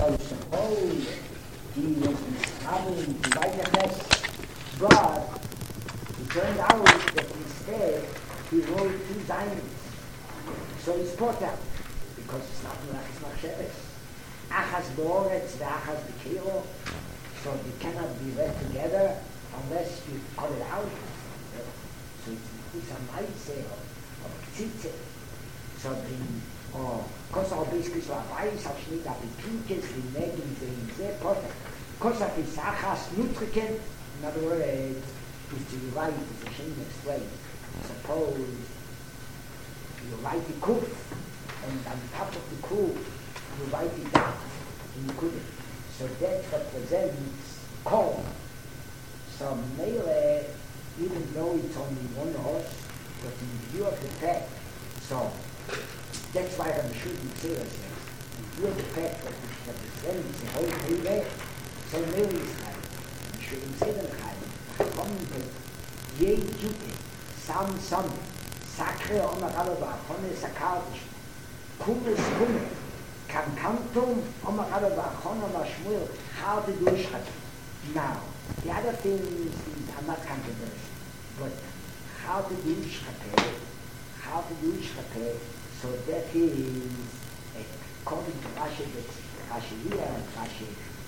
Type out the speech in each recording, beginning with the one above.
So suppose he was traveling to Weidachess abroad, it turned out that instead he wrote 2 diamonds. So he's caught out, because it's not Sheves. Achas Boretz, the Achas Bekiro, so they cannot be read together unless you cut it out. So it's a nice of Tzitze. So the Kosa basically so a weiß auf Schnitt auf die Pinkes, die Mägen sehen sehr Kosa. Kosa ist Achas Nutriken, in other words, is to write, it's a shame explained. Suppose you write the Kuf, and on top of the Kuf, you write the dot in the Kuf. So that represents Kol. So Mele, even though it's only one horse, but in view of the fact, so that's why I'm shooting serious. In view of the fact that it represents the whole Mele, so Mele is high. I'm shooting serious high. Coming to Ye Jute, Sam, Sacre Omarababa, Hone Sakadish, Kumes Kume, Kankantum, Omarababa, Honoma Shmuel, how to do Shat. Now, the other thing is, I'm not controversial, but how to do Shate, so that is, according to Rashi, Rashi here and Rashi,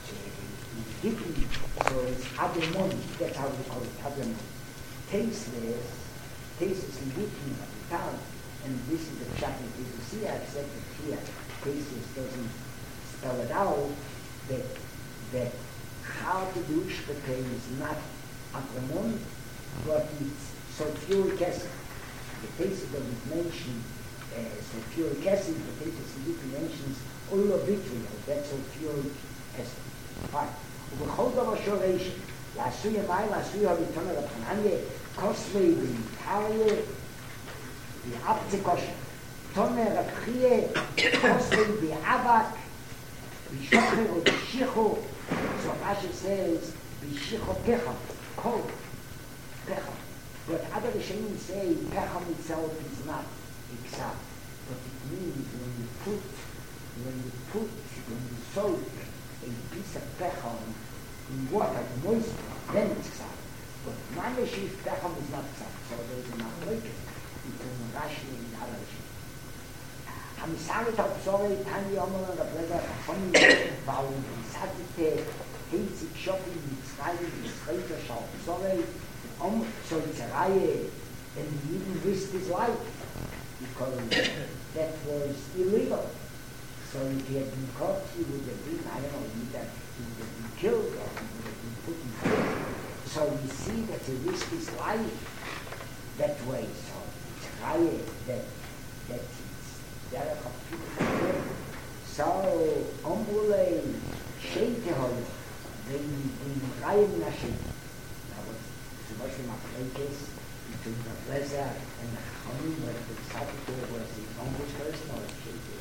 so it's Ademon, that's how we call it, Ademon. Tasteless is leaking of the tongue, and this is the chapter that you see. I've said that here, tasteless doesn't spell it out, that how to do Shpeke is not Ademon, but it's sulfuric acid. The tasteless doesn't mention sulfuric acid, the tasteless mentions oleovitriol, that's sulfuric acid. Fine. ובכל דבר שורש, לעשוי המים, לעשוי הביטון על הפנניה, קוסמי ואיטריה, ואפצה קושר. תומר הבחיה, קוסמי ואבק, ושוחר ובשיחו, so Rashi says, ושוחר פחם, כל פחם. But other Rishonim say, pecham itself is not exact, but it means when you soak a piece of pecham in water, moist, then it's exact. But Mameshif pecham is not exact, so there's an application between Rashi and the other Rishonim. Hamisamet Absorei, Tani Omer and Rablezer Chachoni, Baum, Satite, Heizig Shopping, Mitzrayim, Mitzrayim, Absorei, so it's a Reihe, and he even risked his life, because that was illegal. So if he had been caught, he would have been, I don't know, he would have been killed or he would have been put in prison. So we see that he risked his life that way. So it's a Reihe that it's derech of people to live. So, Ombule, Sheitehol, they Reihe min Hashem. Now what's the Machlekes between the Blazer and the Chanim, where the Saturday was the Ombu's person or the Sheitehol?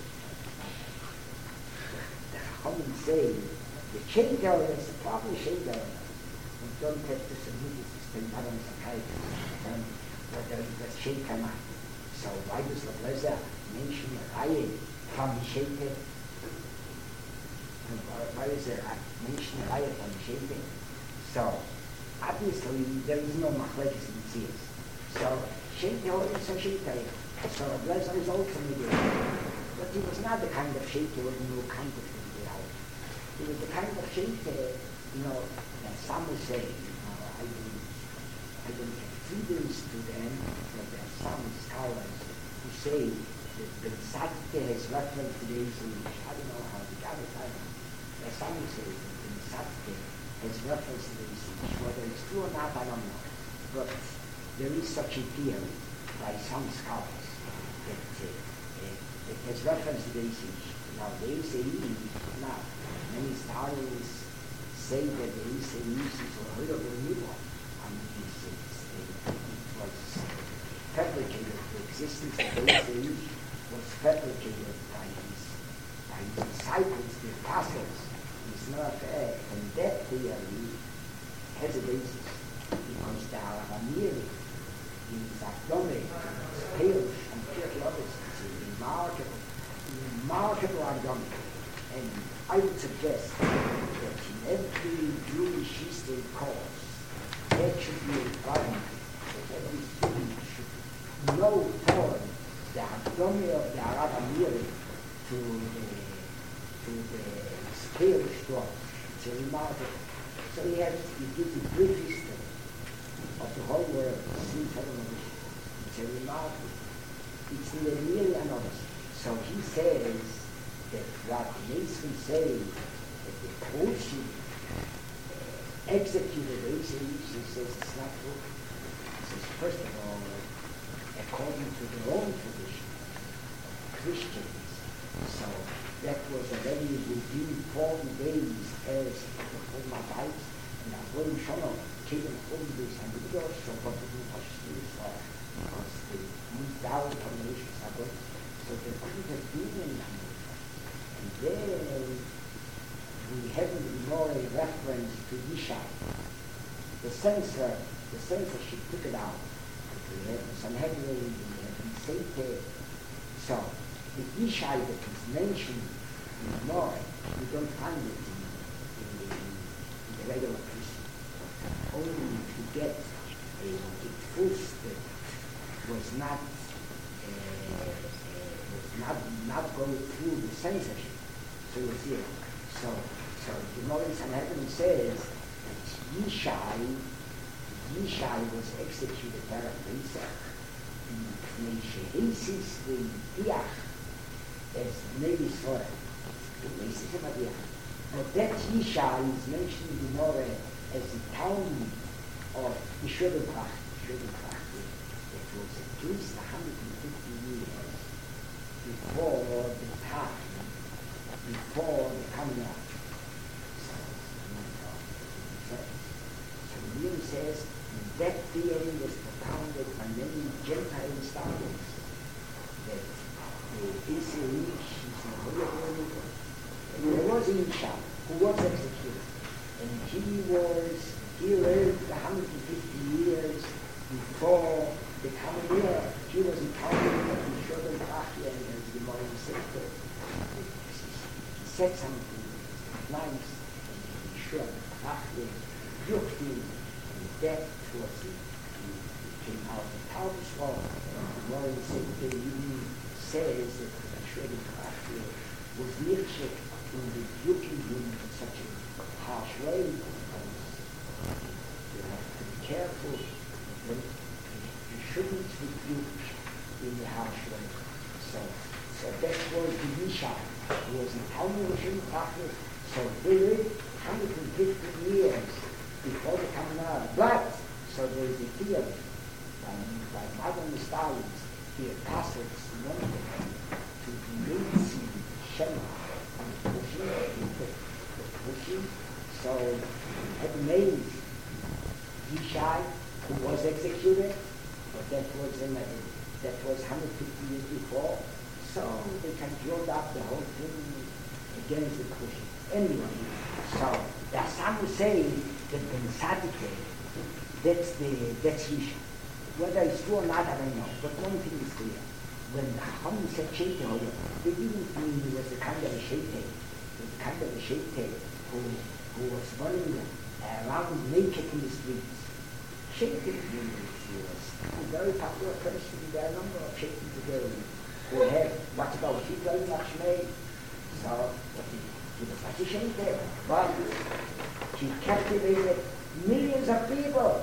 The Chachamim say the Sheitehol is the proper Sheitehol. We don't have to submit it to the Madam Psychiatrist and whether it was Sheitehol or not. So why does the Blazer mention a Reihe from the Sheitehol? Why is there a mention a Reihe from the Sheitehol? So obviously there is no Machlekes in Tzias. So Sheitehol is a Sheitehol. So the Blazer is also mediated. But he was not the kind of Sheitehol who kind of he was the kind of Sheitehol, that some will say, I don't have freedoms to them, but there are some scholars who say that the Tzadke has reference to the Israelites. I don't know how the Gabbard, I don't know. There are some who say that the Tzadke has reference to the Israelites. Whether it's true or not, I don't know. But there is such a theory by some scholars that it has reference to the Israelites. Now, the Israelites, now, many scholars say that the Israelites is a horrible evil. I mean, it was fabricated, the existence of the Israelites was fabricated by his disciples, the apostles. It's not fair. And that theory has a basis because the Aramir in Zakdome, Pale, and Kirk others, it's a remarkable argument. And I would suggest that in every Jewish history course, there should be a requirement that every student should know for the Hakdome of the Arab Amiri to the scale structure. It's a remarkable. So he gives a brief history of the whole world since Heaven. It's a remarkable. It's nearly another. So he says that what Mason says that the Prussian executed Asa, he says it's not true. He says, first of all, according to their own tradition, Christians, so that was already within 40 days as the Chumabais, and Avoim Shono came from this and the Widows, so what to do was because they moved out from the nation Sabbath, so they couldn't have been in America. And then we have more a reference to Yishai. The censorship took it out. We have Sanhedrin, we have Satan. So the Yishai that is mentioned in More, you don't find it in the regular Christian. Only if you get a truth that was not going through the censorship. So you see it. So the Gemara in Sanhedrin says that Yishai was executed there at Pesach. Shehesis the Diach as Nevi Sorah. But that Yishai is mentioned in Gemara as the town of Yishudabrach. That was at least 150 years before the coming out. So the Nehemiah says that theory was propounded by many Gentile scholars that the Israeli there was Isha who was executed, and he lived 150 years before the coming year. He was encountered at the Shodan Prachia and as the Gemara said, he said something nice, and the Shodan Prachia joked him, and that was it. He came out of the Talmud Sword, and the Gemara said that he says that the Shodan Prachia was Nirchik in rebuking him in such a harsh way, because you have to be careful when you shouldn't rebuke in a harsh way. So that was the Yishai, who was in Talmud Rishon Tachlis. So they lived 150 years before the coming out. But, so there is a theory by modern scholars, the apostles wanted to be Shema. So had made Yishai, who was executed, but that was 150 years before. So they can build up the whole thing against the Christians. Anyway, so the Assam was saying that Ben Sadike, that's Yishai. Whether it's true or not, I don't know. But one thing is clear. When the Chacham said Sheitah, they didn't mean he was a kind of a Sheitah. The kind of a Sheitah who was running around naked in the streets. Sheitah means he was a very popular person. There are a number of Sheitah today who have what's about Hitler in Machmei. So he was like a Sheitah, but he captivated millions of people.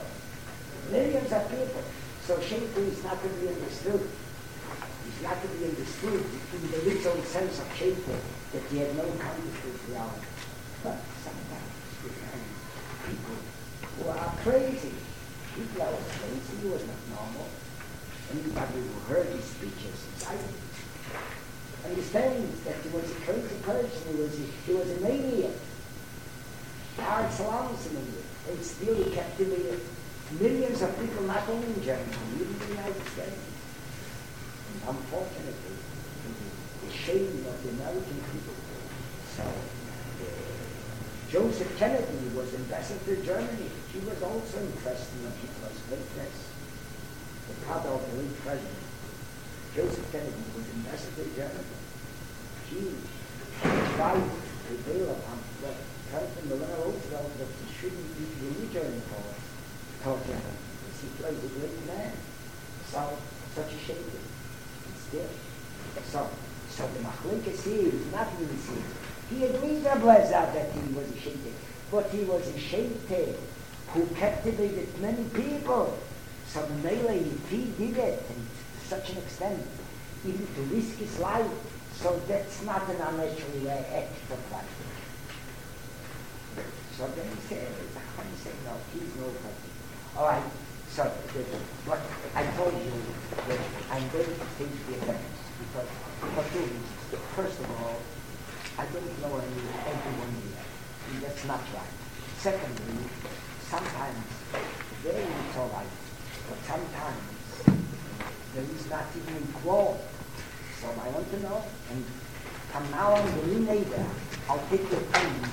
So Sheitah is not to be understood. It's not to be understood in the literal sense of Sheitah that he had no contact with reality. But sometimes we find people who are crazy. Hitler was crazy, he was not normal. Anybody who heard his speeches understands that he was a crazy person, he was a maniac. Par excellence in India. And still he captivated millions of people, not only in Germany, even in the United States. Unfortunately, the shame of the American people. So, Joseph Kennedy was ambassador to Germany. He was also impressed in Hitler's greatness. The father of the late president, Joseph Kennedy, was ambassador to Germany. He tried prevail upon President Eleanor Roosevelt that he shouldn't use religion for torture. He was a great man. So, such a shame. It's there. So the Machlekes is not really seen. He agreed with Blazer that he was a shaitan, but he was a shaitan who captivated many people. So Mele, he did it to such an extent, even to risk his life. So that's not an unnatural act of life. So then he said, no, he's no person. All right, so what I told you that I'm going to take the effects because for two reasons. First of all, I don't know everyone here. That's not right. Secondly, sometimes there is all right, but sometimes there is not even equal. So I want to know, and from now on, the neighbor, I'll take your things.